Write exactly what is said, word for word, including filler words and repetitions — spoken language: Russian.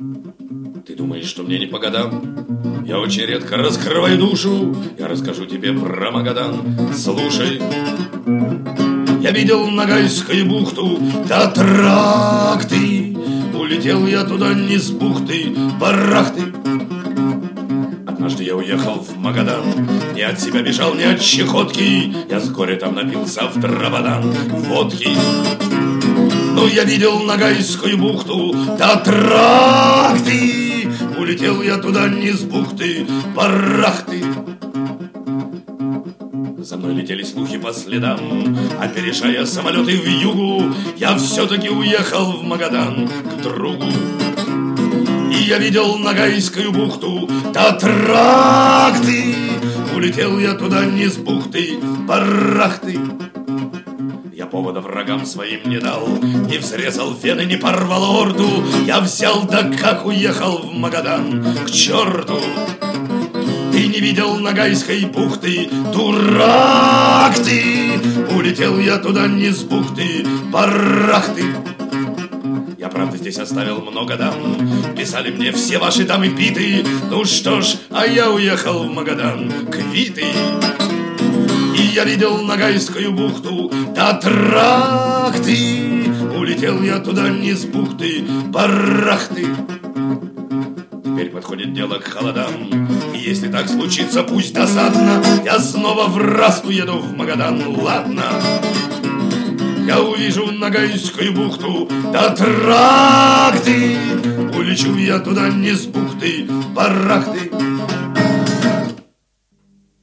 Ты думаешь, что мне не по годам? Я очень редко раскрываю душу. Я расскажу тебе про Магадан. Слушай. Я видел Ногайскую бухту до тракты. Улетел я туда не с бухты, барахты. Однажды я уехал в Магадан. Не от себя бежал, не от чехотки. Я с горя там напился в дрободан водки. Но я видел Ногайскую бухту до тракты. Улетел я туда не с бухты, барахты. За мной летели слухи по следам, опережая самолеты в югу. Я все-таки уехал в Магадан к другу. И я видел Ногайскую бухту до тракты. Улетел я туда не с бухты, барахты. Я повода врагам своим не дал, не взрезал вены, не порвал орду. Я взял, да как уехал в Магадан к черту. Ты не видел Ногайской бухты, дурак ты! Улетел я туда не с бухты, барахты. Я, правда, здесь оставил много дам. Писали мне все ваши дамы питы. Ну что ж, а я уехал в Магадан квиты. И я видел Ногайскую бухту до тракты. Улетел я туда не с бухты, барахты. Теперь подходит дело к холодам. И если так случится, пусть досадно, я снова в раз уеду в Магадан, ладно. Я увижу Ногайскую бухту до тракты. Улечу я туда не с бухты, барахты.